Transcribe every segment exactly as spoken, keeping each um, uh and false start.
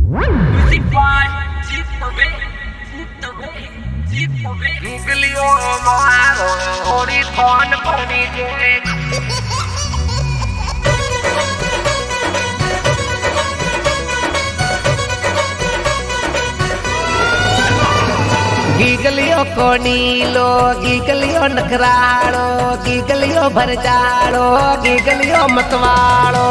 Giglio amaro, ori con parige. Giglio conilo, giglio nacralo, giglio भरजालो, giglio मतवालो।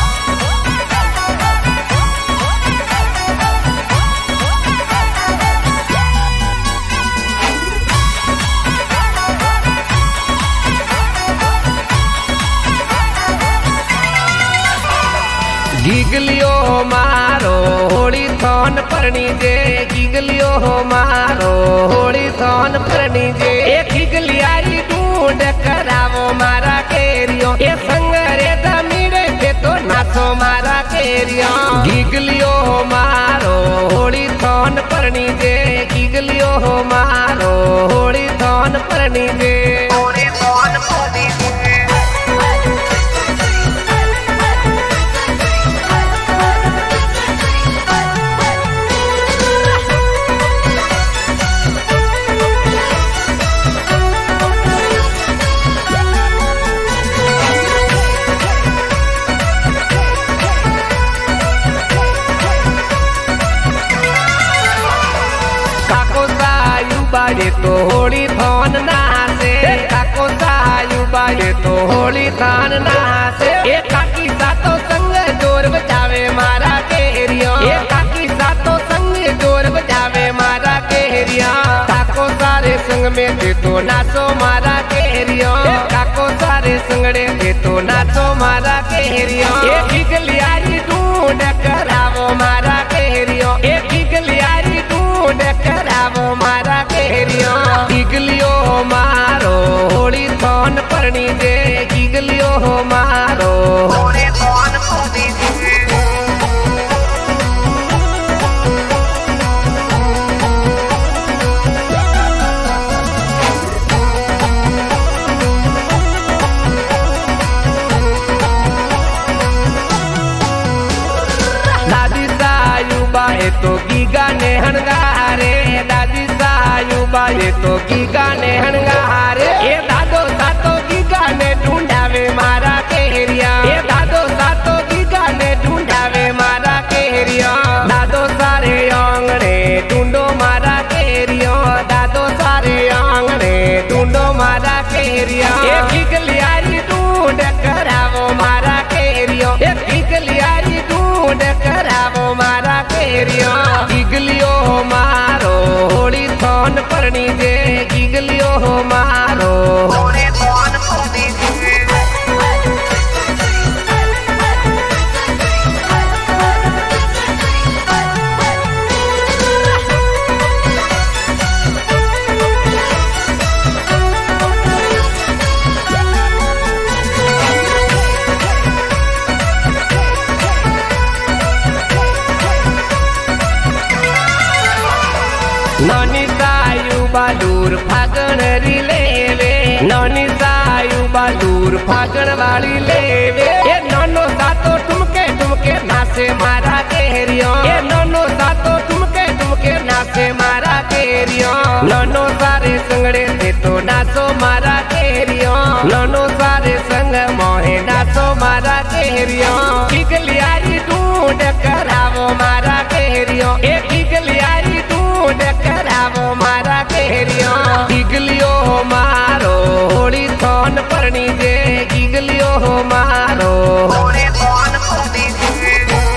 गिगलियो मारो होली थोन परनी जे, गिगलियो मारो होली थोन परनी जे। एक गिगलियारी ढूंढ करावो मारा केरियो, ये संगरे दमीरे के तो नाचो मारा केरियो। गिगलियो मारो होली थोन परनी जे, गिगलियो मारो होली थोन परनी जे। होली थोन परनी जे। बाजे तो होली थान नहासे, काको सायु बाजे तो होली थान नहासे। एक काकी सातो संग जोर बजावे मारा केरिया, एक काकी सातो संग जोर बजावे मारा केरिया। काको सारे संग में दे तो नाचो मारा केरिया, काको सारे संगड़े दे तो नाचो मारा केरिया। एक गिगलियारी ढूंढ करावो मारा केरिया, एक गिगलियारी ढूंढ करावो मारा केरिया। गिगलियो मारो होली थोन परनी जे, गिगलियो मारो होली थोन परनी जे। दादी सायु बाए तो गीगा ने हणगारे, दादी सायु बाए तो गीगा ने हणगारे। ये दादो सातो गीगा ने ढूंढावे मारा केरिया, ये दादो सातो गीगा ने ढूंढावे मारा केरिया। दादो सारे आंगणे ढूंढो मारा केरिया, दादो सारे आंगणे ढूंढो मारा केरिया। ये गिगलियारी ढूंढ करावो मारा केरिया, ये गिगलियारी ढूंढ करावो मारा केरिया। गिगलियो मारो होली थोन परनी जे, गिगलियो मारो होली थोन परनी जे। नानी सायु बालूर फागण री लेवे, नानी सायु बालूर फागण वाली लेवे। ये नानो सातो ठुमके ठुमके नाचे मारा केरिया, ये नानो सातो ठुमके ठुमके नाचे मारा केरिया। नानो सारे संगड़े से तो नाचो मारा केरिया, नानो सारे संग मोहे नाचो मारा केरिया। गिगलियारी ढूंढ करावो मारा केरिया, ए गिगलियारी ढूंढ करावो मारा केरिया। गिगलियो मारो होली थोन परनी जे, गिगलियो मारो होली थोन परनी जे।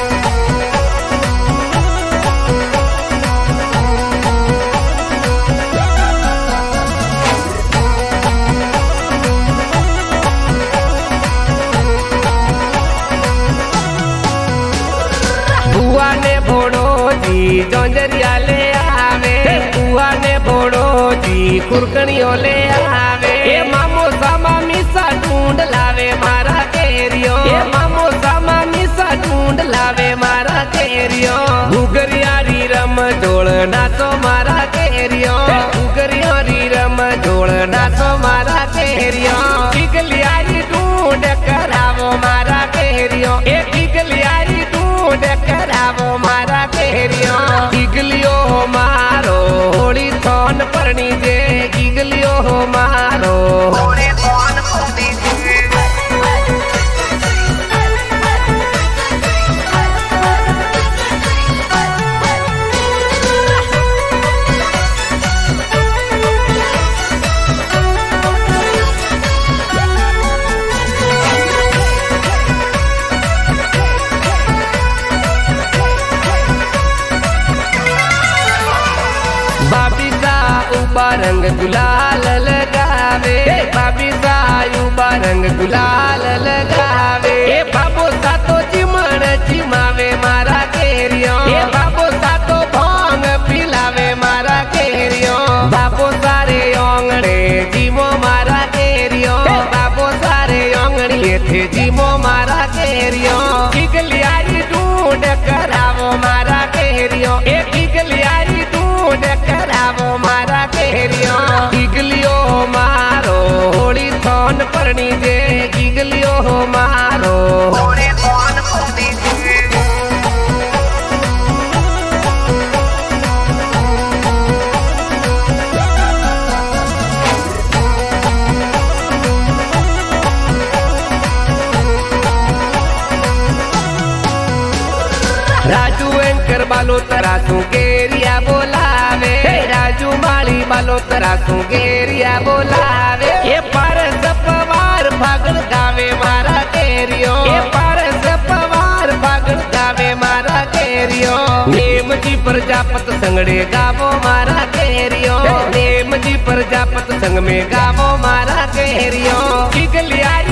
बुआ ने भोड़ो जी जोंजरिया ले आवे, बुआ ने भोड़ो जी कुरकणियों ले आवे। ये मामो सामा मिसा ढूंढ लावे मारा केरियो, ये मामो सामा मिसा ढूंढ लावे मारा केरियो। घुगरियारी रम जोड़ नाचो मारा केरियो, घुगरियारी रम जोड़ नाचो मारा केरियो। गिगलियारी ढूंढ करावो मारा केरियो, ए गिगलियारी ढूंढ करावो मारा केरियो। रंग गुलाल लगावे, भाभी सायुबा रंग गुलाल लगावे। ए बाबो सातो चिमण चिमावे मारा केरियो, ए बाबो सातो भांग पिलावे मारा केरियो। बाबो सारे ओंगणे जीमो मारा केरियो, बाबो सारे ओंगणीए थे जीमो मारा केरियो। किगलियारी ढूंढ करावो मारा केरियो, ए किगलियारी ढूंढ करावो मारा केरियो। किगलियो मारो होली थोन परणी जे, किगलियो मारो होली थोन परणी जे। राजू एंकर बालो तरासू गेरिया बोलावे, राजू माली बालो तरासू गेरिया बोलावे। ये पारस पवार फागण गावे मारा केरियो, ये पारस पवार फागण गावे मारा केरियो। नेम जी प्रजापत संगड़े गावो मारा केरियो, नेम जी प्रजापत संग में गावो मारा केरियो। किगलियारी